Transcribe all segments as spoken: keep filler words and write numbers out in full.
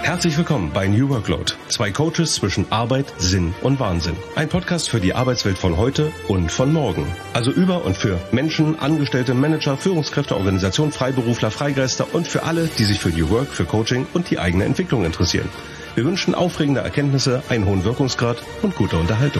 Herzlich willkommen bei New Workload. Zwei Coaches zwischen Arbeit, Sinn und Wahnsinn. Ein Podcast für die Arbeitswelt von heute und von morgen. Also über und für Menschen, Angestellte, Manager, Führungskräfte, Organisationen, Freiberufler, Freigeister und für alle, die sich für New Work, für Coaching und die eigene Entwicklung interessieren. Wir wünschen aufregende Erkenntnisse, einen hohen Wirkungsgrad und gute Unterhaltung.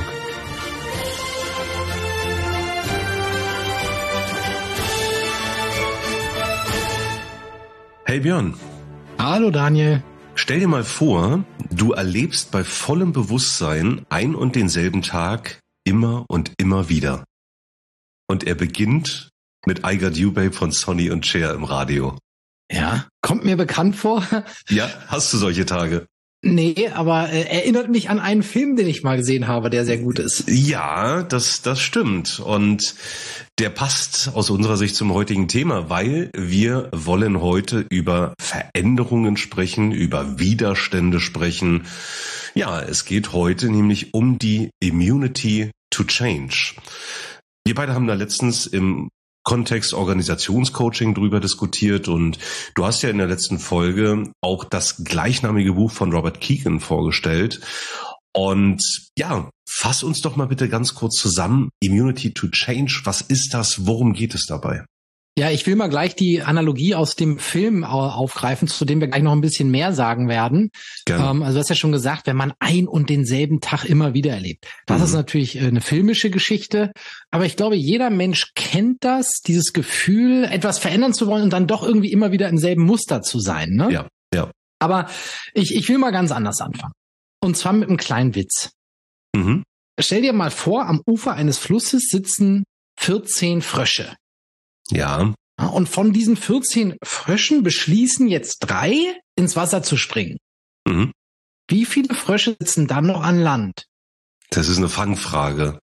Hey Björn. Hallo Daniel. Stell dir mal vor, du erlebst bei vollem Bewusstsein ein und denselben Tag immer und immer wieder. Und er beginnt mit I Got You Babe von Sonny und Cher im Radio. Ja, kommt mir bekannt vor. Ja, hast du solche Tage? Nee, aber äh, erinnert mich an einen Film, den ich mal gesehen habe, der sehr gut ist. Ja, das, das stimmt. Und der passt aus unserer Sicht zum heutigen Thema, weil wir wollen heute über Veränderungen sprechen, über Widerstände sprechen. Ja, es geht heute nämlich um die Immunity to Change. Wir beide haben da letztens im Kontext Organisationscoaching drüber diskutiert und du hast ja in der letzten Folge auch das gleichnamige Buch von Robert Kegan vorgestellt. Und ja, fass uns doch mal bitte ganz kurz zusammen. Immunity to Change, was ist das? Worum geht es dabei? Ja, ich will mal gleich die Analogie aus dem Film aufgreifen, zu dem wir gleich noch ein bisschen mehr sagen werden. Ähm, also du hast ja schon gesagt, wenn man ein und denselben Tag immer wieder erlebt. Das mhm. ist natürlich eine filmische Geschichte, aber ich glaube, jeder Mensch kennt das, dieses Gefühl, etwas verändern zu wollen und dann doch irgendwie immer wieder im selben Muster zu sein. Ne? Ja, ja. Aber ich, ich will mal ganz anders anfangen. Und zwar mit einem kleinen Witz. Mhm. Stell dir mal vor, am Ufer eines Flusses sitzen vierzehn Frösche. Ja. Und von diesen vierzehn Fröschen beschließen jetzt drei, ins Wasser zu springen. Mhm. Wie viele Frösche sitzen dann noch an Land? Das ist eine Fangfrage.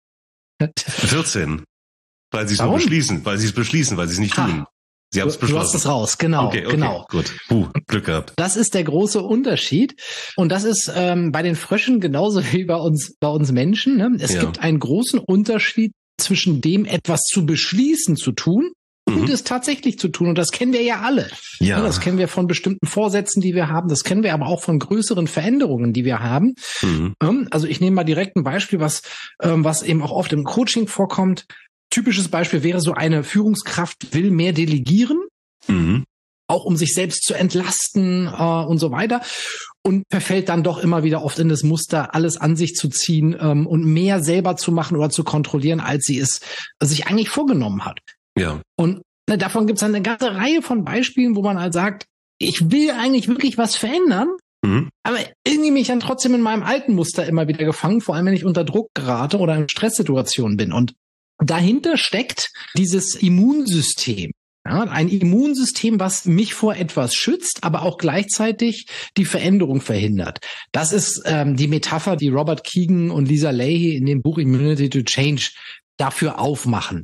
vierzehn. Weil sie es nur beschließen, weil sie es beschließen, weil sie es nicht ha. tun. Sie haben es beschlossen. Du hast es raus, genau, okay, okay, genau. Gut, Puh, Glück gehabt. Das ist der große Unterschied. Und das ist ähm, bei den Fröschen genauso wie bei uns, bei uns Menschen. Ne? Es ja. gibt einen großen Unterschied zwischen dem, etwas zu beschließen zu tun mhm. und es tatsächlich zu tun. Und das kennen wir ja alle. Ja. Das kennen wir von bestimmten Vorsätzen, die wir haben. Das kennen wir aber auch von größeren Veränderungen, die wir haben. Mhm. Also ich nehme mal direkt ein Beispiel, was, was eben auch oft im Coaching vorkommt. Typisches Beispiel wäre so, eine Führungskraft will mehr delegieren. Mhm. Auch um sich selbst zu entlasten äh, und so weiter und verfällt dann doch immer wieder oft in das Muster, alles an sich zu ziehen ähm, und mehr selber zu machen oder zu kontrollieren, als sie es sich eigentlich vorgenommen hat. Ja. Und ne, davon gibt es eine ganze Reihe von Beispielen, wo man halt sagt, ich will eigentlich wirklich was verändern, mhm. aber irgendwie mich dann trotzdem in meinem alten Muster immer wieder gefangen, vor allem wenn ich unter Druck gerate oder in Stresssituationen bin. Und dahinter steckt dieses Immunsystem. Ja, ein Immunsystem, was mich vor etwas schützt, aber auch gleichzeitig die Veränderung verhindert. Das ist ähm, die Metapher, die Robert Kegan und Lisa Lahey in dem Buch Immunity to Change dafür aufmachen.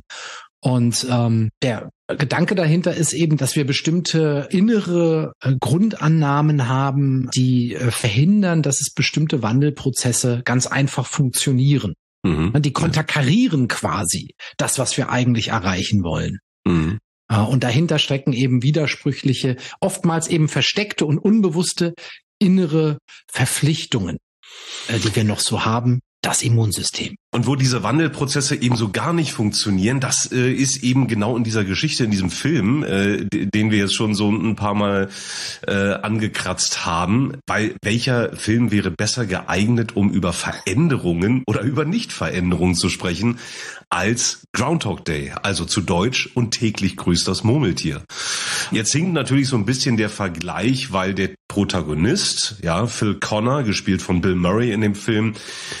Und ähm, der Gedanke dahinter ist eben, dass wir bestimmte innere äh, Grundannahmen haben, die äh, verhindern, dass es bestimmte Wandelprozesse ganz einfach funktionieren. Mhm. Die konterkarieren quasi das, was wir eigentlich erreichen wollen. Mhm. Und dahinter stecken eben widersprüchliche, oftmals eben versteckte und unbewusste innere Verpflichtungen, die wir noch so haben, das Immunsystem. Und wo diese Wandelprozesse eben so gar nicht funktionieren, das äh, ist eben genau in dieser Geschichte, in diesem Film, äh, den wir jetzt schon so ein paar Mal äh, angekratzt haben. Weil welcher Film wäre besser geeignet, um über Veränderungen oder über Nichtveränderungen zu sprechen, als Groundhog Day, also zu Deutsch und täglich grüßt das Murmeltier. Jetzt hinkt natürlich so ein bisschen der Vergleich, weil der Protagonist, ja, Phil Connor, gespielt von Bill Murray in dem Film,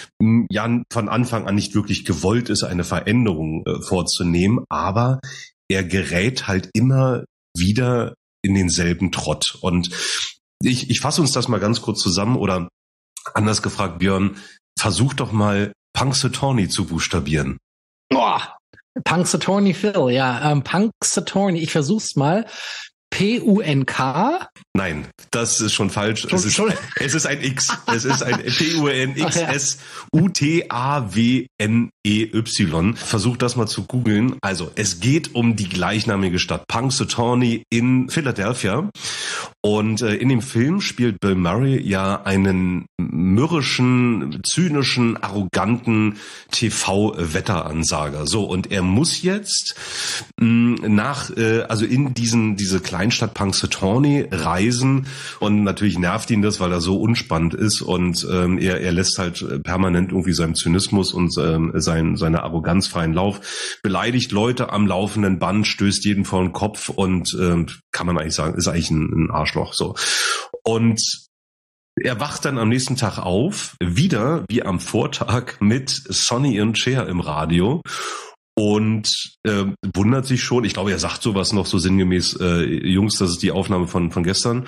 ja von Anfang an nicht wirklich gewollt ist, eine Veränderung äh, vorzunehmen, aber er gerät halt immer wieder in denselben Trott. Und ich, ich fasse uns das mal ganz kurz zusammen oder anders gefragt, Björn, versuch doch mal Punxsutawney zu buchstabieren. Boah, Punxsutawney Phil, ja, ähm, Punxsutawney, ich versuch's mal. P U N K? Nein, das ist schon falsch. Schon, es, ist, schon. es ist ein X. Es ist ein P U N X S U T A W N E Y. Versucht das mal zu googeln. Also, es geht um die gleichnamige Stadt Punxsutawney in Philadelphia. Und äh, in dem Film spielt Bill Murray ja einen mürrischen, zynischen, arroganten T V-Wetteransager. So, und er muss jetzt mh, nach, äh, also in diesen diese Kleinstadt Punxsutawney reisen, und natürlich nervt ihn das, weil er so unspannend ist, und ähm, er er lässt halt permanent irgendwie seinem Zynismus und ähm, sein seiner Arroganz freien Lauf, beleidigt Leute am laufenden Band, stößt jeden vor den Kopf und ähm, kann man eigentlich sagen, ist eigentlich ein, ein Arschloch so. Und er wacht dann am nächsten Tag auf, wieder wie am Vortag, mit Sonny und Cher im Radio. Und äh, wundert sich schon, ich glaube, er sagt sowas noch so sinngemäß, äh, Jungs, das ist die Aufnahme von von gestern.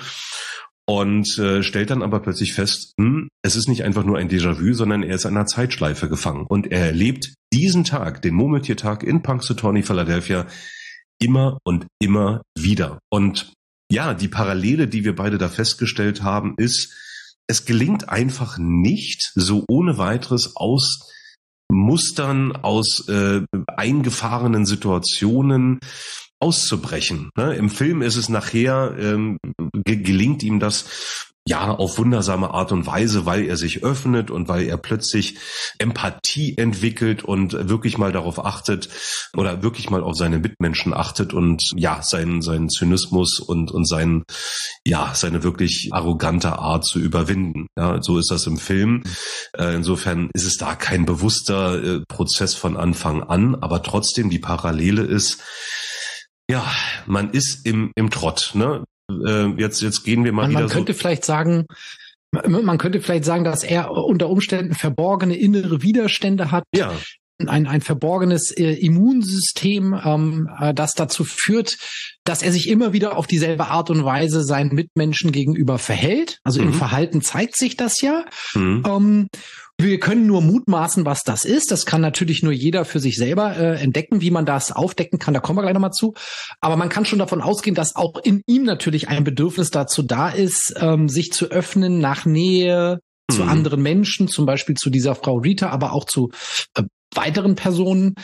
Und äh, stellt dann aber plötzlich fest, hm, es ist nicht einfach nur ein Déjà-vu, sondern er ist in einer Zeitschleife gefangen. Und er erlebt diesen Tag, den Murmeltiertag in Punxsutawney, Philadelphia, immer und immer wieder. Und ja, die Parallele, die wir beide da festgestellt haben, ist, es gelingt einfach nicht, so ohne weiteres aus Mustern, aus äh, eingefahrenen Situationen auszubrechen. Ne? Im Film ist es nachher, ähm, ge- gelingt ihm das ja auf wundersame Art und Weise, weil er sich öffnet und weil er plötzlich Empathie entwickelt und wirklich mal darauf achtet oder wirklich mal auf seine Mitmenschen achtet und ja, seinen seinen Zynismus und und seinen ja, seine wirklich arrogante Art zu überwinden. Ja, so ist das im Film. Äh, insofern ist es da kein bewusster äh, Prozess von Anfang an, aber trotzdem die Parallele ist, ja, man ist im im Trott, ne? Äh, jetzt jetzt gehen wir mal man, wieder man könnte so vielleicht sagen, man könnte vielleicht sagen, dass er unter Umständen verborgene innere Widerstände hat. Ja. Ein, ein verborgenes äh, Immunsystem, ähm, äh, das dazu führt, dass er sich immer wieder auf dieselbe Art und Weise seinen Mitmenschen gegenüber verhält. Also mhm. im Verhalten zeigt sich das ja. Mhm. Ähm, wir können nur mutmaßen, was das ist. Das kann natürlich nur jeder für sich selber äh, entdecken, wie man das aufdecken kann. Da kommen wir gleich nochmal zu. Aber man kann schon davon ausgehen, dass auch in ihm natürlich ein Bedürfnis dazu da ist, ähm, sich zu öffnen nach Nähe mhm. zu anderen Menschen, zum Beispiel zu dieser Frau Rita, aber auch zu äh, weiteren Personen,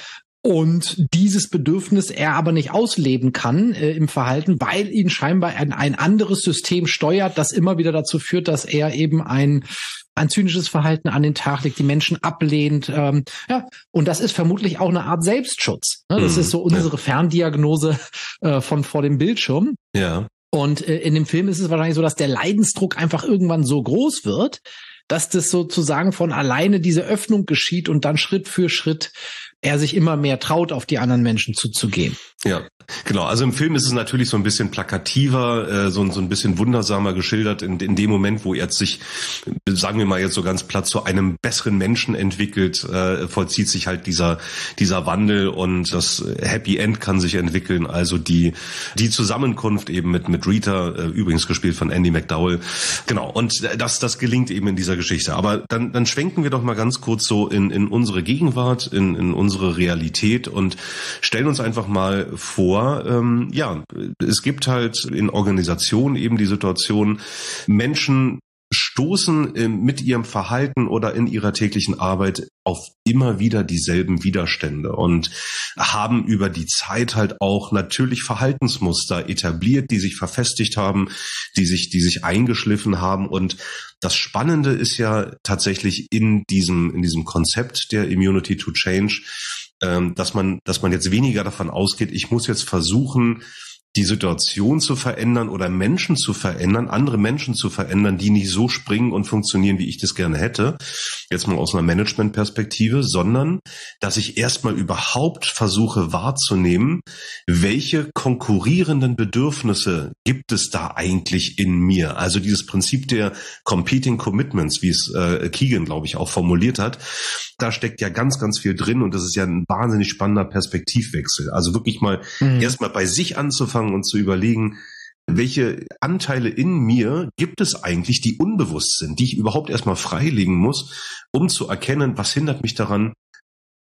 und dieses Bedürfnis er aber nicht ausleben kann äh, im Verhalten, weil ihn scheinbar ein, ein anderes System steuert, das immer wieder dazu führt, dass er eben ein ein zynisches Verhalten an den Tag legt, die Menschen ablehnt. Ähm, ja, und das ist vermutlich auch eine Art Selbstschutz. Ne? Das mhm. ist so unsere Ferndiagnose äh, von vor dem Bildschirm. Ja. Und äh, in dem Film ist es wahrscheinlich so, dass der Leidensdruck einfach irgendwann so groß wird, dass das sozusagen von alleine diese Öffnung geschieht und dann Schritt für Schritt er sich immer mehr traut, auf die anderen Menschen zuzugehen. Ja, genau. Also im Film ist es natürlich so ein bisschen plakativer, äh, so, so ein bisschen wundersamer geschildert. In, in dem Moment, wo er sich, sagen wir mal jetzt so ganz platt, zu einem besseren Menschen entwickelt, äh, vollzieht sich halt dieser dieser Wandel, und das Happy End kann sich entwickeln. Also die die Zusammenkunft eben mit mit Rita, äh, übrigens gespielt von Andie MacDowell. Genau. Und das das gelingt eben in dieser Geschichte. Aber dann dann schwenken wir doch mal ganz kurz so in in unsere Gegenwart, in in unsere Realität und stellen uns einfach mal vor, ähm, ja, es gibt halt in Organisationen eben die Situation, Menschen stoßen äh, mit ihrem Verhalten oder in ihrer täglichen Arbeit auf immer wieder dieselben Widerstände und haben über die Zeit halt auch natürlich Verhaltensmuster etabliert, die sich verfestigt haben, die sich, die sich eingeschliffen haben. Und das Spannende ist ja tatsächlich in diesem, in diesem Konzept der Immunity to Change, ähm, dass man, dass man jetzt weniger davon ausgeht, ich muss jetzt versuchen, die Situation zu verändern oder Menschen zu verändern, andere Menschen zu verändern, die nicht so springen und funktionieren, wie ich das gerne hätte, jetzt mal aus einer Managementperspektive, sondern dass ich erstmal überhaupt versuche wahrzunehmen, welche konkurrierenden Bedürfnisse gibt es da eigentlich in mir? Also dieses Prinzip der Competing Commitments, wie es äh, Keegan, glaube ich, auch formuliert hat, da steckt ja ganz, ganz viel drin, und das ist ja ein wahnsinnig spannender Perspektivwechsel. Also wirklich mal mhm. erstmal bei sich anzufangen und zu überlegen, welche Anteile in mir gibt es eigentlich, die unbewusst sind, die ich überhaupt erstmal freilegen muss, um zu erkennen, was hindert mich daran,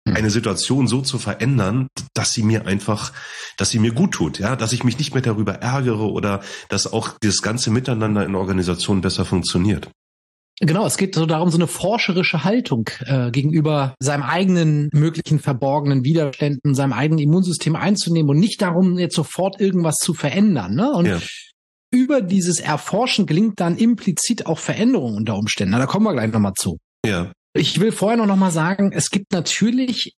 eine Situation so zu verändern, dass sie mir einfach, dass sie mir gut tut, ja, dass ich mich nicht mehr darüber ärgere oder dass auch das ganze Miteinander in Organisationen besser funktioniert. Genau, es geht so darum, so eine forscherische Haltung äh, gegenüber seinem eigenen möglichen verborgenen Widerständen, seinem eigenen Immunsystem einzunehmen und nicht darum, jetzt sofort irgendwas zu verändern. Ne? Und ja. über dieses Erforschen gelingt dann implizit auch Veränderungen unter Umständen. Na, da kommen wir gleich nochmal zu. Ja. Ich will vorher noch, noch mal sagen, es gibt natürlich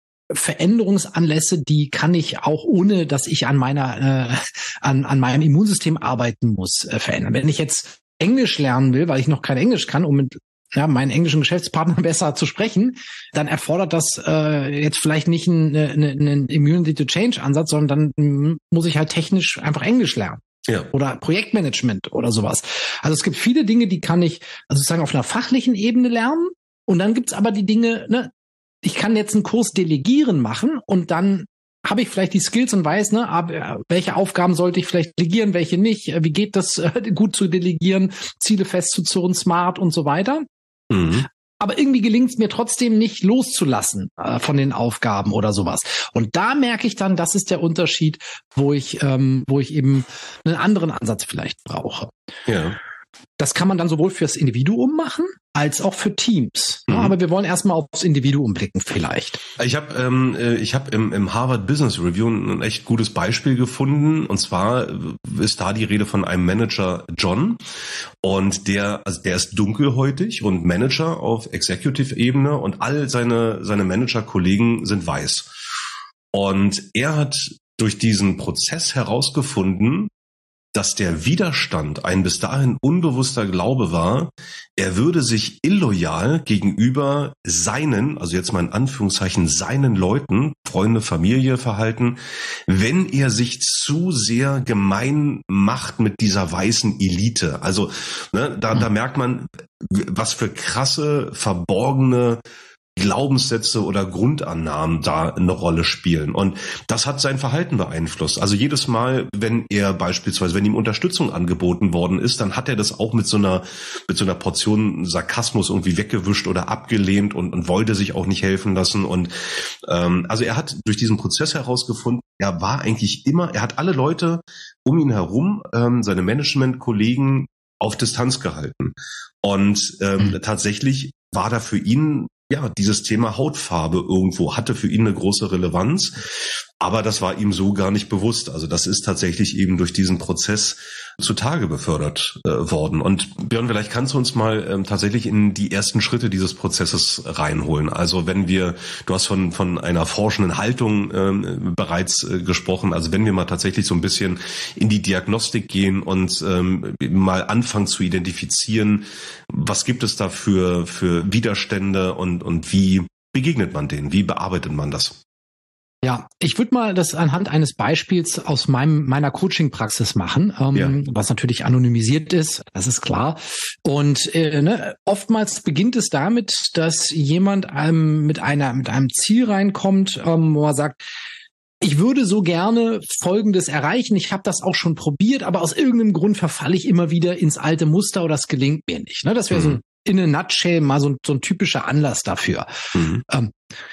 Veränderungsanlässe, die kann ich auch ohne, dass ich an meiner, äh, an, an meinem Immunsystem arbeiten muss, äh, verändern. Wenn ich jetzt Englisch lernen will, weil ich noch kein Englisch kann, um mit ja, meinen englischen Geschäftspartnern besser zu sprechen, dann erfordert das äh, jetzt vielleicht nicht einen, einen, einen Immunity-to-Change-Ansatz, sondern dann muss ich halt technisch einfach Englisch lernen. Ja. Oder Projektmanagement oder sowas. Also es gibt viele Dinge, die kann ich also sozusagen auf einer fachlichen Ebene lernen. Und dann gibt's aber die Dinge, ne, ich kann jetzt einen Kurs delegieren machen und dann habe ich vielleicht die Skills und weiß, ne, welche Aufgaben sollte ich vielleicht delegieren, welche nicht, wie geht das gut zu delegieren, Ziele festzuzurren, smart und so weiter. Mhm. Aber irgendwie gelingt es mir trotzdem nicht loszulassen äh, von den Aufgaben oder sowas. Und da merke ich dann, das ist der Unterschied, wo ich, ähm, wo ich eben einen anderen Ansatz vielleicht brauche. Ja. Das kann man dann sowohl fürs Individuum machen, als auch für Teams. Mhm. Aber wir wollen erstmal aufs Individuum blicken vielleicht. Ich habe ähm, ich hab im, im Harvard Business Review ein echt gutes Beispiel gefunden. Und zwar ist da die Rede von einem Manager John. Und der, also der ist dunkelhäutig und Manager auf Executive-Ebene. Und all seine, seine Manager-Kollegen sind weiß. Und er hat durch diesen Prozess herausgefunden, dass der Widerstand ein bis dahin unbewusster Glaube war, er würde sich illoyal gegenüber seinen, also jetzt mal in Anführungszeichen seinen Leuten, Freunde, Familie verhalten, wenn er sich zu sehr gemein macht mit dieser weißen Elite. Also ne, da, da merkt man, was für krasse, verborgene Glaubenssätze oder Grundannahmen da eine Rolle spielen. Und das hat sein Verhalten beeinflusst. Also jedes Mal, wenn er beispielsweise, wenn ihm Unterstützung angeboten worden ist, dann hat er das auch mit so einer, mit so einer Portion Sarkasmus irgendwie weggewischt oder abgelehnt und, und wollte sich auch nicht helfen lassen. Und ähm, also er hat durch diesen Prozess herausgefunden, er war eigentlich immer, er hat alle Leute um ihn herum, ähm, seine Management-Kollegen auf Distanz gehalten. Und ähm, mhm. tatsächlich war da für ihn ja, dieses Thema Hautfarbe irgendwo hatte für ihn eine große Relevanz, aber das war ihm so gar nicht bewusst. Also das ist tatsächlich eben durch diesen Prozess zutage befördert äh, worden. Und Björn, vielleicht kannst du uns mal ähm, tatsächlich in die ersten Schritte dieses Prozesses reinholen. Also wenn wir, du hast von von einer forschenden Haltung ähm, bereits äh, gesprochen, also wenn wir mal tatsächlich so ein bisschen in die Diagnostik gehen und ähm, mal anfangen zu identifizieren, was gibt es da für, für Widerstände und, und wie begegnet man denen? Wie bearbeitet man das? Ja, ich würde mal das anhand eines Beispiels aus meinem meiner Coaching-Praxis machen, ähm, ja. was natürlich anonymisiert ist, das ist klar. Und äh, ne, oftmals beginnt es damit, dass jemand ähm, mit einer mit einem Ziel reinkommt, ähm, wo er sagt, ich würde so gerne Folgendes erreichen. Ich habe das auch schon probiert, aber aus irgendeinem Grund verfalle ich immer wieder ins alte Muster oder es gelingt mir nicht. Ne, das wäre mhm. so in a nutshell mal so, so ein typischer Anlass dafür. Mhm. Ähm,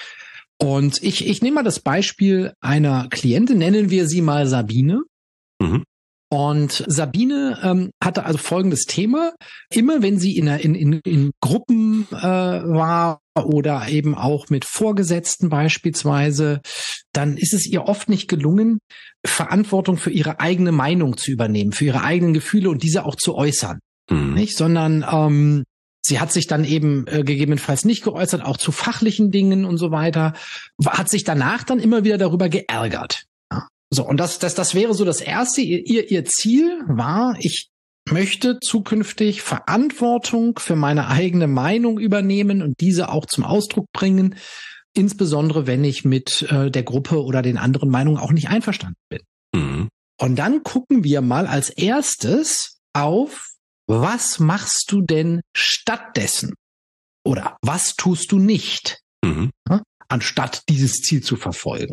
Und ich, ich nehme mal das Beispiel einer Klientin, nennen wir sie mal Sabine. Mhm. Und Sabine ähm, hatte also folgendes Thema. Immer wenn sie in, in, in, in Gruppen äh, war oder eben auch mit Vorgesetzten beispielsweise, dann ist es ihr oft nicht gelungen, Verantwortung für ihre eigene Meinung zu übernehmen, für ihre eigenen Gefühle und diese auch zu äußern. Mhm. Nicht? Sondern ähm, sie hat sich dann eben äh, gegebenenfalls nicht geäußert, auch zu fachlichen Dingen und so weiter, hat sich danach dann immer wieder darüber geärgert. Ja. So, und das, das, das wäre so das Erste. Ihr, ihr Ziel war, ich möchte zukünftig Verantwortung für meine eigene Meinung übernehmen und diese auch zum Ausdruck bringen, insbesondere wenn ich mit äh, der Gruppe oder den anderen Meinungen auch nicht einverstanden bin. Mhm. Und dann gucken wir mal als erstes auf, was machst du denn stattdessen? Oder was tust du nicht, mhm. ja, anstatt dieses Ziel zu verfolgen?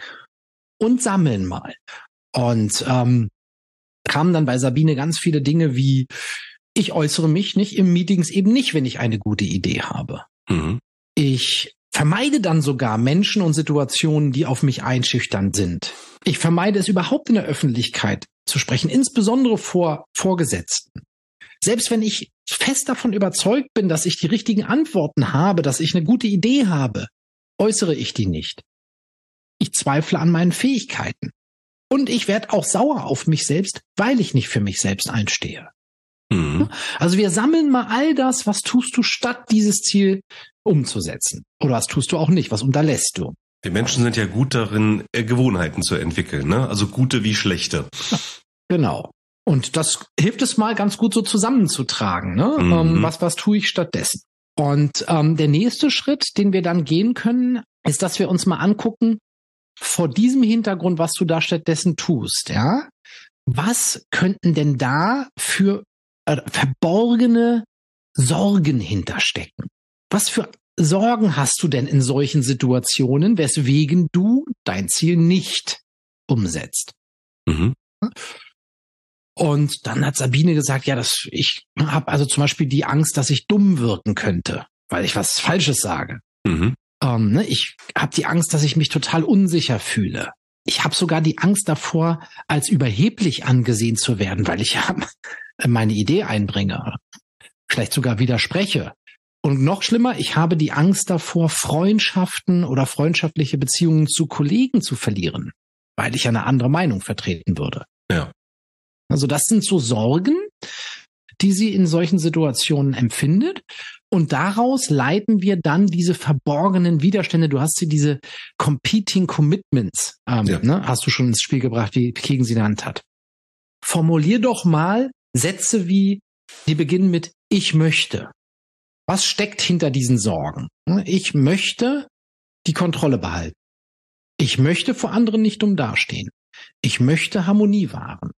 Und sammeln mal. Und ähm, kamen dann bei Sabine ganz viele Dinge wie, ich äußere mich nicht im Meetings eben nicht, wenn ich eine gute Idee habe. Mhm. Ich vermeide dann sogar Menschen und Situationen, die auf mich einschüchtern sind. Ich vermeide es überhaupt in der Öffentlichkeit zu sprechen, insbesondere vor Vorgesetzten. Selbst wenn ich fest davon überzeugt bin, dass ich die richtigen Antworten habe, dass ich eine gute Idee habe, äußere ich die nicht. Ich zweifle an meinen Fähigkeiten. Und ich werde auch sauer auf mich selbst, weil ich nicht für mich selbst einstehe. Mhm. Also wir sammeln mal all das, was tust du, statt dieses Ziel umzusetzen. Oder was tust du auch nicht, was unterlässt du. Wir Menschen sind ja gut darin, Gewohnheiten zu entwickeln, ne? Also gute wie schlechte. Genau. Und das hilft es mal ganz gut so zusammenzutragen. Ne? Mhm. Ähm, was, was tue ich stattdessen? Und ähm, der nächste Schritt, den wir dann gehen können, ist, dass wir uns mal angucken, vor diesem Hintergrund, was du da stattdessen tust. Ja, was könnten denn da für äh, verborgene Sorgen hinterstecken? Was für Sorgen hast du denn in solchen Situationen, weswegen du dein Ziel nicht umsetzt? Mhm. Und dann hat Sabine gesagt, ja, das, ich habe also zum Beispiel die Angst, dass ich dumm wirken könnte, weil ich was Falsches sage. Mhm. Ähm, ne, ich habe die Angst, dass ich mich total unsicher fühle. Ich habe sogar die Angst davor, als überheblich angesehen zu werden, weil ich ja meine Idee einbringe, vielleicht sogar widerspreche. Und noch schlimmer, ich habe die Angst davor, Freundschaften oder freundschaftliche Beziehungen zu Kollegen zu verlieren, weil ich eine andere Meinung vertreten würde. Ja. Also das sind so Sorgen, die sie in solchen Situationen empfindet. Und daraus leiten wir dann diese verborgenen Widerstände. Du hast sie diese Competing Commitments, ähm, ja. ne, hast du schon ins Spiel gebracht, wie Kegen sie genannt hat. Formulier doch mal Sätze wie, die beginnen mit ich möchte. Was steckt hinter diesen Sorgen? Ich möchte die Kontrolle behalten. Ich möchte vor anderen nicht dumm dastehen. Ich möchte Harmonie wahren.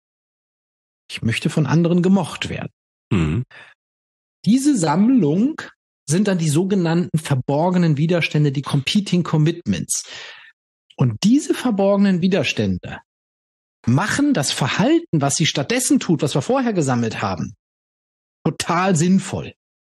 Ich möchte von anderen gemocht werden. Mhm. Diese Sammlung sind dann die sogenannten verborgenen Widerstände, die Competing Commitments. Und diese verborgenen Widerstände machen das Verhalten, was sie stattdessen tut, was wir vorher gesammelt haben, total sinnvoll.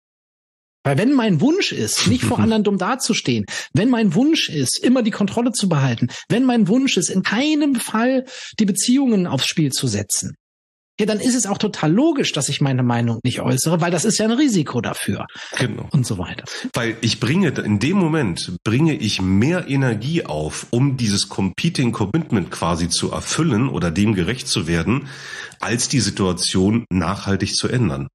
Weil wenn mein Wunsch ist, nicht vor anderen dumm dazustehen, wenn mein Wunsch ist, immer die Kontrolle zu behalten, wenn mein Wunsch ist, in keinem Fall die Beziehungen aufs Spiel zu setzen, ja, dann ist es auch total logisch, dass ich meine Meinung nicht äußere, weil das ist ja ein Risiko dafür. Genau. Und so weiter. Weil ich bringe, in dem Moment bringe ich mehr Energie auf, um dieses Competing Commitment quasi zu erfüllen oder dem gerecht zu werden, als die Situation nachhaltig zu ändern.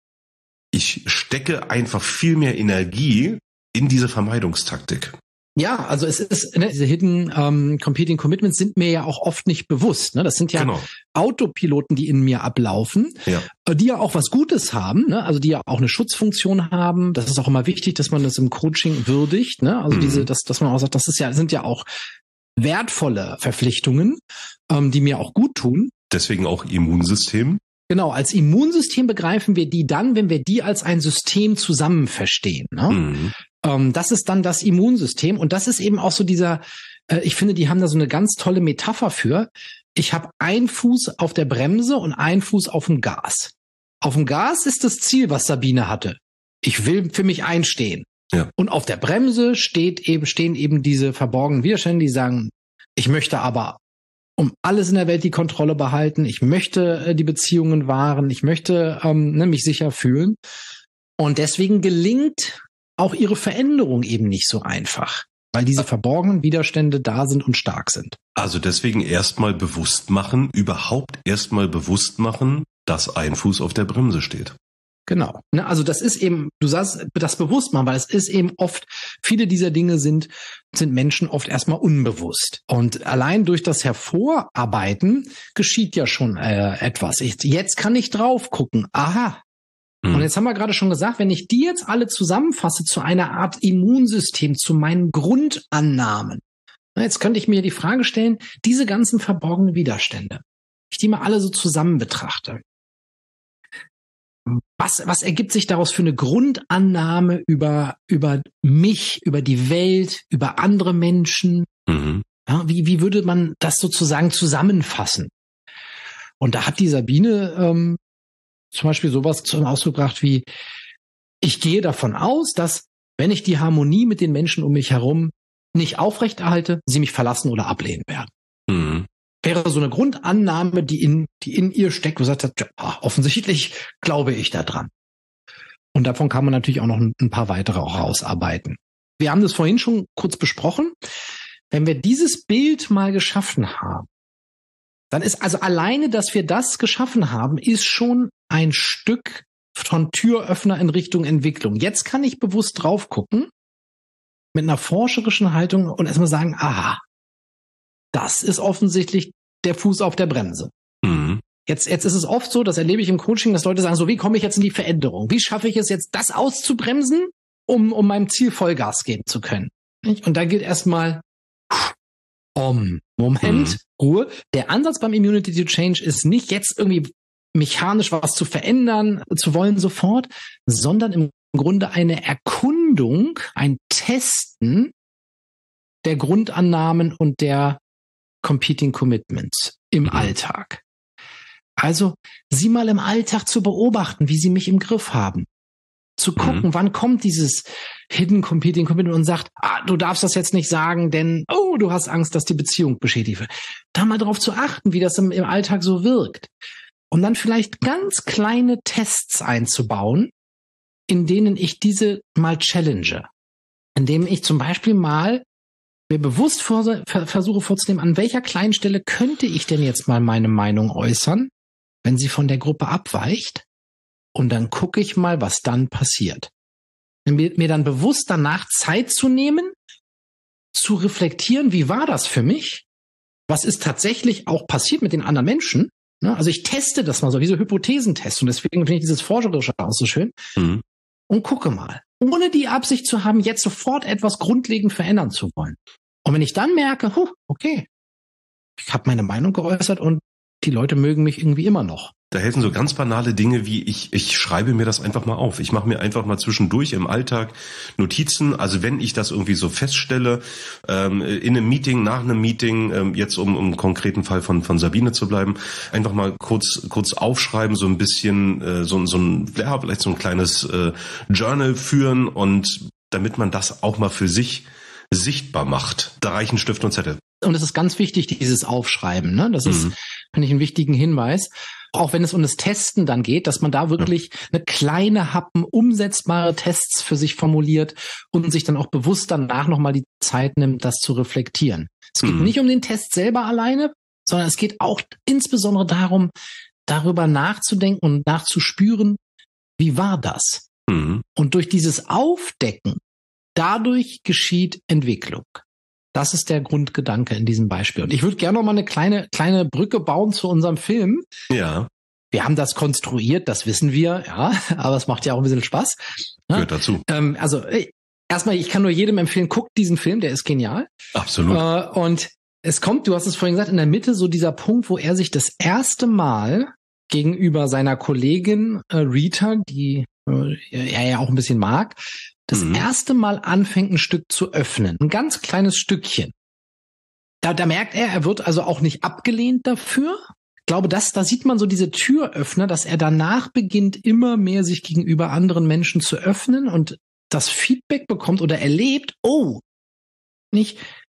Ich stecke einfach viel mehr Energie in diese Vermeidungstaktik. Ja, also es ist, ne, diese Hidden ähm, Competing Commitments sind mir ja auch oft nicht bewusst. Ne? Das sind ja genau. Autopiloten, die in mir ablaufen, ja. die ja auch was Gutes haben, ne? Also die ja auch eine Schutzfunktion haben. Das ist auch immer wichtig, dass man das im Coaching würdigt. Ne? Also mhm. diese, dass, dass man auch sagt, das ist ja, sind ja auch wertvolle Verpflichtungen, ähm, die mir auch gut tun. Deswegen auch Immunsystem. Genau, als Immunsystem begreifen wir die dann, wenn wir die als ein System zusammen verstehen. Ne? Mhm. Ähm, das ist dann das Immunsystem und das ist eben auch so dieser, äh, ich finde, die haben da so eine ganz tolle Metapher für. Ich habe einen Fuß auf der Bremse und einen Fuß auf dem Gas. Auf dem Gas ist das Ziel, was Sabine hatte. Ich will für mich einstehen. Ja. Und auf der Bremse steht eben, stehen eben diese verborgenen Widerstände, die sagen, ich möchte aber um alles in der Welt die Kontrolle behalten. Ich möchte äh, die Beziehungen wahren. Ich möchte ähm, ne, mich sicher fühlen. Und deswegen gelingt auch ihre Veränderung eben nicht so einfach, weil diese verborgenen Widerstände da sind und stark sind. Also deswegen erstmal bewusst machen, überhaupt erstmal bewusst machen, dass ein Fuß auf der Bremse steht. Genau. Also das ist eben, du sagst, das bewusst machen, weil es ist eben oft, viele dieser Dinge sind, sind Menschen oft erstmal unbewusst. Und allein durch das Hervorarbeiten geschieht ja schon äh, etwas. Ich, jetzt kann ich drauf gucken. Aha. Mhm. Und jetzt haben wir gerade schon gesagt, wenn ich die jetzt alle zusammenfasse zu einer Art Immunsystem, zu meinen Grundannahmen. Jetzt könnte ich mir die Frage stellen, diese ganzen verborgenen Widerstände, wenn ich die mal alle so zusammen betrachte. Was, was ergibt sich daraus für eine Grundannahme über, über mich, über die Welt, über andere Menschen? Mhm. Ja, wie, wie würde man das sozusagen zusammenfassen? Und da hat die Sabine ähm, zum Beispiel sowas zum Ausdruck gebracht wie, ich gehe davon aus, dass wenn ich die Harmonie mit den Menschen um mich herum nicht aufrechterhalte, sie mich verlassen oder ablehnen werden. Mhm. Wäre so eine Grundannahme, die in, die in ihr steckt, wo gesagt hat, ja, offensichtlich glaube ich da dran. Und davon kann man natürlich auch noch ein paar weitere auch rausarbeiten. Wir haben das vorhin schon kurz besprochen. Wenn wir dieses Bild mal geschaffen haben, dann ist also alleine, dass wir das geschaffen haben, ist schon ein Stück von Türöffner in Richtung Entwicklung. Jetzt kann ich bewusst drauf gucken, mit einer forscherischen Haltung und erstmal sagen, aha, das ist offensichtlich der Fuß auf der Bremse. Mhm. Jetzt, jetzt ist es oft so, das erlebe ich im Coaching, dass Leute sagen, so, wie komme ich jetzt in die Veränderung? Wie schaffe ich es jetzt, das auszubremsen, um, um meinem Ziel Vollgas geben zu können? Und da gilt erstmal, um, Moment, mhm. Ruhe. Der Ansatz beim Immunity to Change ist nicht jetzt irgendwie mechanisch was zu verändern, zu wollen sofort, sondern im Grunde eine Erkundung, ein Testen der Grundannahmen und der Competing Commitments im mhm. Alltag. Also, sie mal im Alltag zu beobachten, wie sie mich im Griff haben. Zu gucken, mhm. wann kommt dieses Hidden Competing Commitment und sagt, ah, du darfst das jetzt nicht sagen, denn, oh, du hast Angst, dass die Beziehung beschädigt wird. Da mal drauf zu achten, wie das im, im Alltag so wirkt. Und dann vielleicht ganz kleine Tests einzubauen, in denen ich diese mal challenge. Indem ich zum Beispiel mal mir bewusst vor, versuche vorzunehmen, an welcher kleinen Stelle könnte ich denn jetzt mal meine Meinung äußern, wenn sie von der Gruppe abweicht, und dann gucke ich mal, was dann passiert. Mir, mir dann bewusst danach Zeit zu nehmen, zu reflektieren, wie war das für mich? Was ist tatsächlich auch passiert mit den anderen Menschen? Also ich teste das mal so, wie so Hypothesentest, und deswegen finde ich dieses Forscherische auch so schön. Mhm. Und gucke mal, ohne die Absicht zu haben, jetzt sofort etwas grundlegend verändern zu wollen. Und wenn ich dann merke, huh, okay, ich habe meine Meinung geäußert und die Leute mögen mich irgendwie immer noch. Da helfen so ganz banale Dinge wie ich ich schreibe mir das einfach mal auf. Ich mache mir einfach mal zwischendurch im Alltag Notizen. Also wenn ich das irgendwie so feststelle, ähm, in einem Meeting, nach einem Meeting, ähm, jetzt um um einen konkreten Fall von von Sabine zu bleiben, einfach mal kurz kurz aufschreiben, so ein bisschen äh, so so ein ja, vielleicht so ein kleines äh, Journal führen, und damit man das auch mal für sich sichtbar macht. Da reichen Stift und Zettel. Und es ist ganz wichtig, dieses Aufschreiben, ne? Das ist, mhm. finde ich, einen wichtigen Hinweis. Auch wenn es um das Testen dann geht, dass man da wirklich ja. eine kleine Happen umsetzbare Tests für sich formuliert und sich dann auch bewusst danach nochmal die Zeit nimmt, das zu reflektieren. Es geht mhm. nicht um den Test selber alleine, sondern es geht auch insbesondere darum, darüber nachzudenken und nachzuspüren, wie war das? Mhm. Und durch dieses Aufdecken, dadurch geschieht Entwicklung. Das ist der Grundgedanke in diesem Beispiel. Und ich würde gerne noch mal eine kleine kleine Brücke bauen zu unserem Film. Ja. Wir haben das konstruiert, das wissen wir, ja, aber es macht ja auch ein bisschen Spaß. Gehört dazu. Ähm, also erstmal, ich kann nur jedem empfehlen, guckt diesen Film, der ist genial. Absolut. Äh, und es kommt, du hast es vorhin gesagt, in der Mitte so dieser Punkt, wo er sich das erste Mal gegenüber seiner Kollegin äh, Rita, die äh, er ja auch ein bisschen mag, das mhm. erste Mal anfängt, ein Stück zu öffnen. Ein ganz kleines Stückchen. Da, da merkt er, er wird also auch nicht abgelehnt dafür. Ich glaube, das, da sieht man so diese Türöffner, dass er danach beginnt, immer mehr sich gegenüber anderen Menschen zu öffnen und das Feedback bekommt oder erlebt, oh, nicht,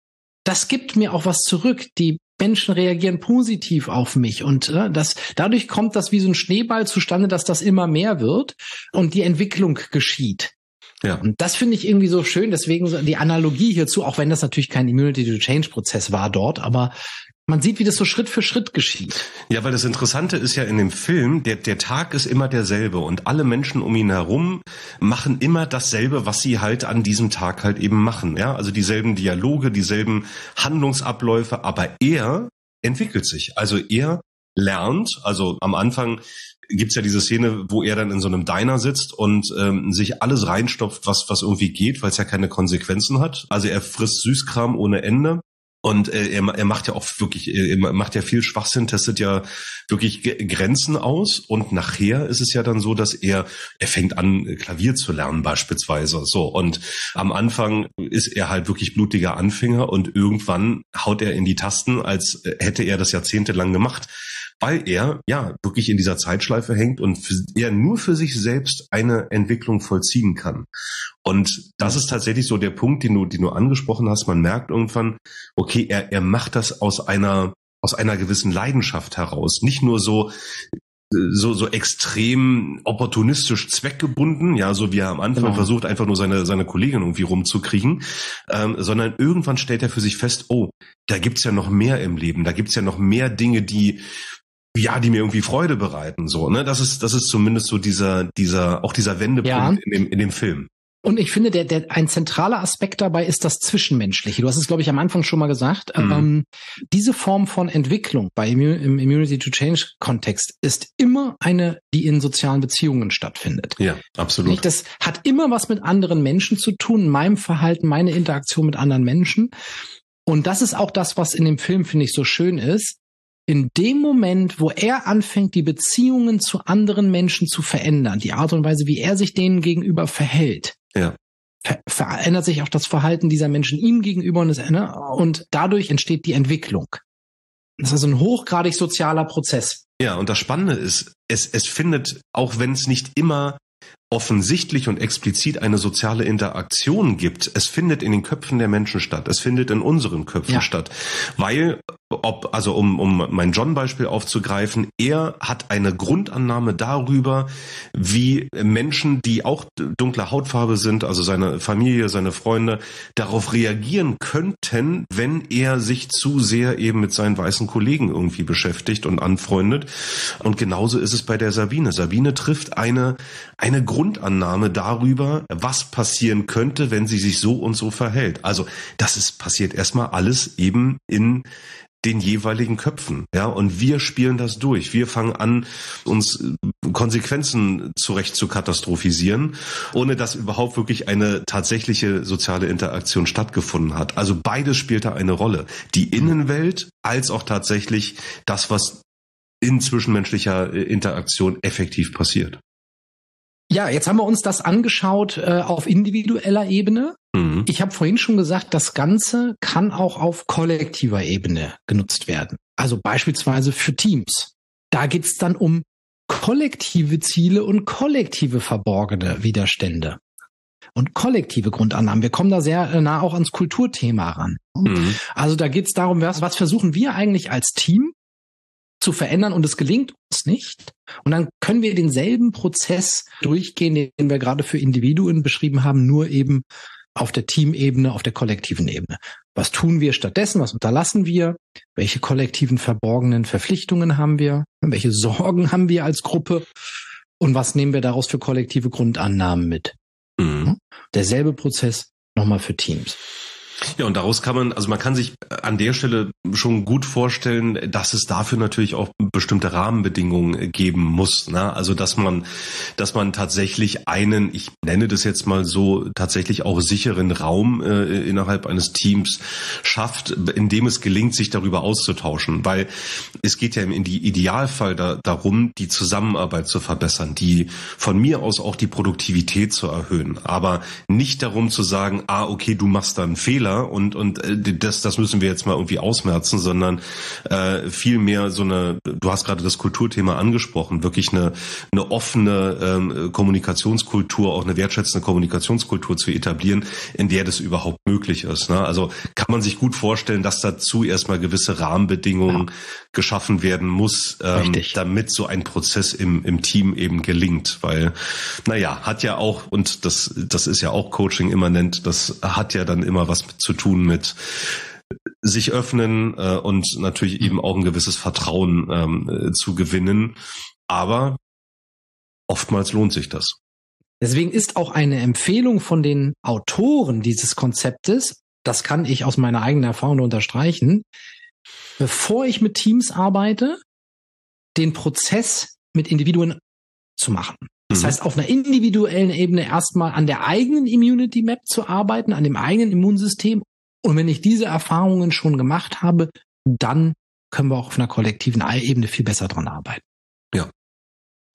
das gibt mir auch was zurück. Die Menschen reagieren positiv auf mich, und äh, das, dadurch kommt das wie so ein Schneeball zustande, dass das immer mehr wird und die Entwicklung geschieht. Ja. Und das finde ich irgendwie so schön, deswegen so die Analogie hierzu, auch wenn das natürlich kein Immunity-to-Change-Prozess war dort, aber man sieht, wie das so Schritt für Schritt geschieht. Ja, weil das Interessante ist ja in dem Film, der, der Tag ist immer derselbe und alle Menschen um ihn herum machen immer dasselbe, was sie halt an diesem Tag halt eben machen. Ja, also dieselben Dialoge, dieselben Handlungsabläufe, aber er entwickelt sich. Also er lernt, also am Anfang gibt's ja diese Szene, wo er dann in so einem Diner sitzt und ähm, sich alles reinstopft, was was irgendwie geht, weil es ja keine Konsequenzen hat. Also er frisst Süßkram ohne Ende. Und äh, er, er macht ja auch wirklich, er macht ja viel Schwachsinn, testet ja wirklich G- Grenzen aus. Und nachher ist es ja dann so, dass er, er fängt an, Klavier zu lernen beispielsweise. So, und am Anfang ist er halt wirklich blutiger Anfänger und irgendwann haut er in die Tasten, als hätte er das jahrzehntelang gemacht. weil er ja wirklich in dieser Zeitschleife hängt und für, er nur für sich selbst eine Entwicklung vollziehen kann. Und das ist tatsächlich so der Punkt, den du, den du angesprochen hast. Man merkt irgendwann, okay, er, er macht das aus einer, aus einer gewissen Leidenschaft heraus. Nicht nur so, so, so extrem opportunistisch zweckgebunden, ja, so wie er am Anfang genau. versucht, einfach nur seine, seine Kollegin irgendwie rumzukriegen, ähm, sondern irgendwann stellt er für sich fest, oh, da gibt's ja noch mehr im Leben, da gibt's ja noch mehr Dinge, die, ja, die mir irgendwie Freude bereiten, so, ne, das ist, das ist zumindest so dieser, dieser, auch dieser Wendepunkt ja. in dem, in dem Film. Und ich finde, der, der, ein zentraler Aspekt dabei ist das Zwischenmenschliche. Du hast es, glaube ich, am Anfang schon mal gesagt. Mhm. Ähm, diese Form von Entwicklung bei Immun- im Immunity-to-Change-Kontext ist immer eine, die in sozialen Beziehungen stattfindet. Ja, absolut. Das hat immer was mit anderen Menschen zu tun, meinem Verhalten, meine Interaktion mit anderen Menschen. Und das ist auch das, was in dem Film, finde ich, so schön ist. In dem Moment, wo er anfängt, die Beziehungen zu anderen Menschen zu verändern, die Art und Weise, wie er sich denen gegenüber verhält, ja. ver- verändert sich auch das Verhalten dieser Menschen ihm gegenüber und, das, ne, und dadurch entsteht die Entwicklung. Das ist also ein hochgradig sozialer Prozess. Ja, und das Spannende ist, es, es findet, auch wenn es nicht immer offensichtlich und explizit eine soziale Interaktion gibt, es findet in den Köpfen der Menschen statt. Es findet in unseren Köpfen ja. statt. Weil, ob, also um, um mein John-Beispiel aufzugreifen, er hat eine Grundannahme darüber, wie Menschen, die auch dunkler Hautfarbe sind, also seine Familie, seine Freunde, darauf reagieren könnten, wenn er sich zu sehr eben mit seinen weißen Kollegen irgendwie beschäftigt und anfreundet. Und genauso ist es bei der Sabine. Sabine trifft eine, eine Grundannahme darüber, was passieren könnte, wenn sie sich so und so verhält. Also das ist passiert erstmal alles eben in den jeweiligen Köpfen, ja, und wir spielen das durch. Wir fangen an, uns Konsequenzen zurecht zu katastrophisieren, ohne dass überhaupt wirklich eine tatsächliche soziale Interaktion stattgefunden hat. Also beides spielt da eine Rolle. Die Innenwelt als auch tatsächlich das, was in zwischenmenschlicher Interaktion effektiv passiert. Ja, jetzt haben wir uns das angeschaut äh, auf individueller Ebene. Mhm. Ich habe vorhin schon gesagt, das Ganze kann auch auf kollektiver Ebene genutzt werden. Also beispielsweise für Teams. Da geht's dann um kollektive Ziele und kollektive verborgene Widerstände. Und kollektive Grundannahmen. Wir kommen da sehr nah auch ans Kulturthema ran. Mhm. Also da geht's darum, was, was versuchen wir eigentlich als Team zu verändern und es gelingt uns nicht. Und dann können wir denselben Prozess durchgehen, den wir gerade für Individuen beschrieben haben, nur eben auf der Teamebene, auf der kollektiven Ebene. Was tun wir stattdessen? Was unterlassen wir? Welche kollektiven verborgenen Verpflichtungen haben wir? Welche Sorgen haben wir als Gruppe? Und was nehmen wir daraus für kollektive Grundannahmen mit? Mhm. Derselbe Prozess nochmal für Teams. Ja, und daraus kann man, also man kann sich an der Stelle schon gut vorstellen, dass es dafür natürlich auch bestimmte Rahmenbedingungen geben muss, ne? Also dass man, dass man tatsächlich einen, ich nenne das jetzt mal so, tatsächlich auch sicheren Raum äh, innerhalb eines Teams schafft, in dem es gelingt, sich darüber auszutauschen, weil es geht ja im Idealfall da, darum, die Zusammenarbeit zu verbessern, die von mir aus auch die Produktivität zu erhöhen, aber nicht darum zu sagen, ah, okay, du machst da einen Fehler und und das das müssen wir jetzt mal irgendwie ausmerzen, sondern äh, viel mehr so eine, du hast gerade das Kulturthema angesprochen, wirklich eine eine offene ähm, Kommunikationskultur, auch eine wertschätzende Kommunikationskultur zu etablieren, in der das überhaupt möglich ist, ne? Also kann man sich gut vorstellen, dass dazu erstmal gewisse Rahmenbedingungen ja. geschaffen werden muss, ähm, damit so ein Prozess im im Team eben gelingt, weil naja, hat ja auch, und das das ist ja auch Coaching immanent, das hat ja dann immer was zu tun mit sich öffnen äh, und natürlich eben auch ein gewisses Vertrauen ähm, äh, zu gewinnen. Aber oftmals lohnt sich das. Deswegen ist auch eine Empfehlung von den Autoren dieses Konzeptes, das kann ich aus meiner eigenen Erfahrung unterstreichen, bevor ich mit Teams arbeite, den Prozess mit Individuen zu machen. Das heißt, auf einer individuellen Ebene erstmal an der eigenen Immunity Map zu arbeiten, an dem eigenen Immunsystem. Und wenn ich diese Erfahrungen schon gemacht habe, dann können wir auch auf einer kollektiven Ebene viel besser dran arbeiten. Ja.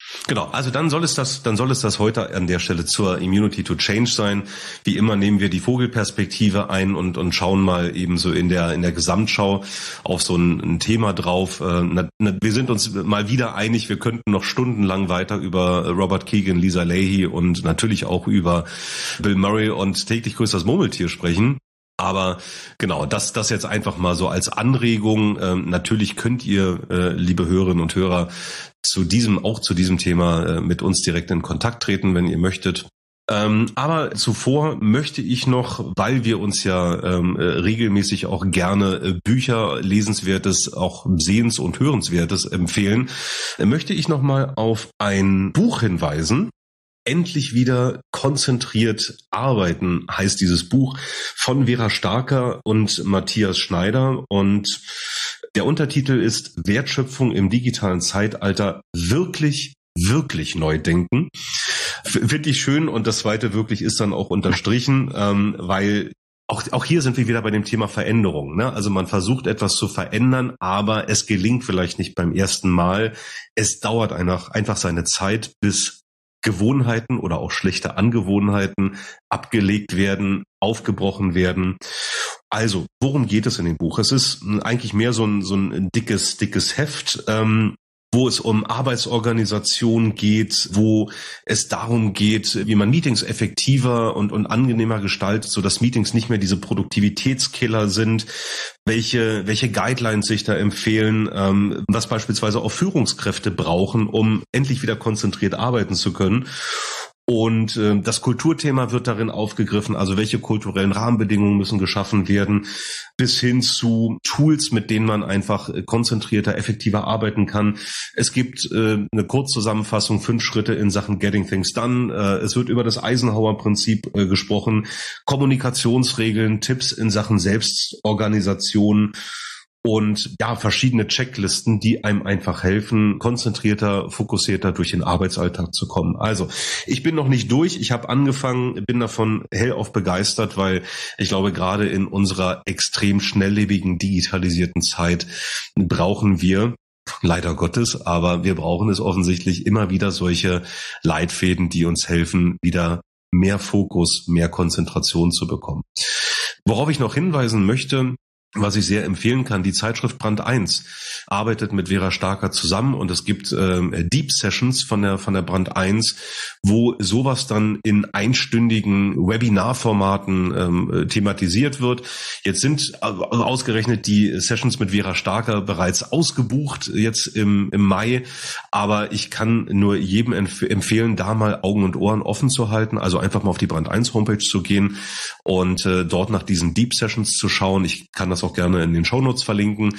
Genau, also dann soll es das, dann soll es das heute an der Stelle zur Immunity to Change sein. Wie immer nehmen wir die Vogelperspektive ein und und schauen mal eben so in der in der Gesamtschau auf so ein, ein Thema drauf. Äh, na, na, wir sind uns mal wieder einig, wir könnten noch stundenlang weiter über Robert Keegan, Lisa Leahy und natürlich auch über Bill Murray und täglich grüßt das Murmeltier sprechen. Aber genau, das das jetzt einfach mal so als Anregung. Ähm, natürlich könnt ihr, äh, liebe Hörerinnen und Hörer, zu diesem auch zu diesem Thema äh, mit uns direkt in Kontakt treten, wenn ihr möchtet. Ähm, aber zuvor möchte ich noch, weil wir uns ja ähm, äh, regelmäßig auch gerne äh, Bücher, Lesenswertes, auch Sehens- und Hörenswertes empfehlen, äh, möchte ich noch mal auf ein Buch hinweisen. Endlich wieder konzentriert arbeiten heißt dieses Buch von Vera Starker und Matthias Schneider und der Untertitel ist Wertschöpfung im digitalen Zeitalter wirklich, wirklich neu denken. Finde ich schön und das zweite wirklich ist dann auch unterstrichen, ähm, weil Auch, auch hier sind wir wieder bei dem Thema Veränderung. Ne? Also man versucht etwas zu verändern, aber es gelingt vielleicht nicht beim ersten Mal. Es dauert einfach, einfach seine Zeit, bis Gewohnheiten oder auch schlechte Angewohnheiten abgelegt werden, aufgebrochen werden. Also, worum geht es in dem Buch? Es ist eigentlich mehr so ein, so ein dickes, dickes Heft, ähm, wo es um Arbeitsorganisation geht, wo es darum geht, wie man Meetings effektiver und, und angenehmer gestaltet, so dass Meetings nicht mehr diese Produktivitätskiller sind, welche, welche Guidelines sich da empfehlen, ähm, was beispielsweise auch Führungskräfte brauchen, um endlich wieder konzentriert arbeiten zu können. Und äh, das Kulturthema wird darin aufgegriffen, also welche kulturellen Rahmenbedingungen müssen geschaffen werden, bis hin zu Tools, mit denen man einfach äh, konzentrierter, effektiver arbeiten kann. Es gibt äh, eine Kurzzusammenfassung, fünf Schritte in Sachen Getting Things Done. Äh, es wird über das Eisenhower-Prinzip äh, gesprochen, Kommunikationsregeln, Tipps in Sachen Selbstorganisation. Und ja, verschiedene Checklisten, die einem einfach helfen, konzentrierter, fokussierter durch den Arbeitsalltag zu kommen. Also, ich bin noch nicht durch. Ich habe angefangen, bin davon hellauf begeistert, weil ich glaube, gerade in unserer extrem schnelllebigen, digitalisierten Zeit brauchen wir, leider Gottes, aber wir brauchen es offensichtlich immer wieder solche Leitfäden, die uns helfen, wieder mehr Fokus, mehr Konzentration zu bekommen. Worauf ich noch hinweisen möchte, was ich sehr empfehlen kann, die Zeitschrift Brand eins arbeitet mit Vera Starker zusammen und es gibt äh, Deep Sessions von der von der Brand eins, wo sowas dann in einstündigen Webinarformaten ähm, thematisiert wird. Jetzt sind ausgerechnet die Sessions mit Vera Starker bereits ausgebucht, jetzt im, im Mai, aber ich kann nur jedem empf- empfehlen, da mal Augen und Ohren offen zu halten, also einfach mal auf die Brand eins Homepage zu gehen und äh, dort nach diesen Deep Sessions zu schauen. Ich kann das auch gerne in den Shownotes verlinken.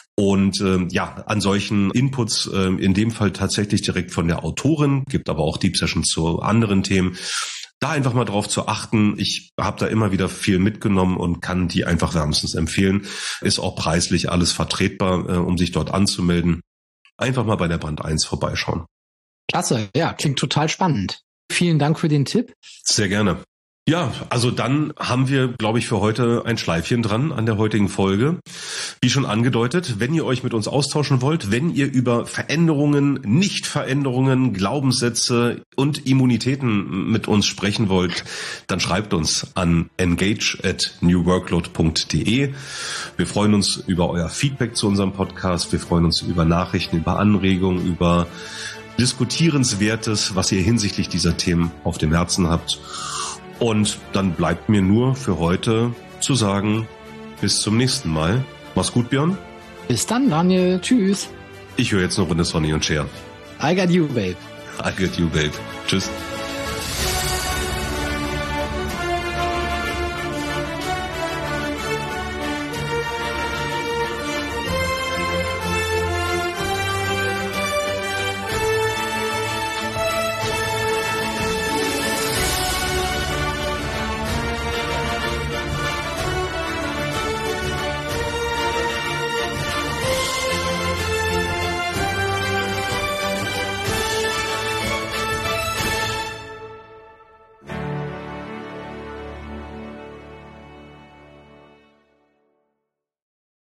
Und ähm, ja, an solchen Inputs, ähm, in dem Fall tatsächlich direkt von der Autorin, gibt aber auch Deep Sessions zu anderen Themen, da einfach mal drauf zu achten. Ich habe da immer wieder viel mitgenommen und kann die einfach wärmstens empfehlen. Ist auch preislich alles vertretbar, äh, um sich dort anzumelden. Einfach mal bei der Brand eins vorbeischauen. Klasse, ja, klingt total spannend. Vielen Dank für den Tipp. Sehr gerne. Ja, also dann haben wir, glaube ich, für heute ein Schleifchen dran an der heutigen Folge. Wie schon angedeutet, wenn ihr euch mit uns austauschen wollt, wenn ihr über Veränderungen, Nichtveränderungen, Glaubenssätze und Immunitäten mit uns sprechen wollt, dann schreibt uns an engage at newworkload punkt de. Wir freuen uns über euer Feedback zu unserem Podcast. Wir freuen uns über Nachrichten, über Anregungen, über Diskutierenswertes, was ihr hinsichtlich dieser Themen auf dem Herzen habt. Und dann bleibt mir nur für heute zu sagen, bis zum nächsten Mal. Mach's gut, Björn. Bis dann, Daniel. Tschüss. Ich höre jetzt eine Runde Sonny und Cher. I got you, babe. I got you, babe. Tschüss.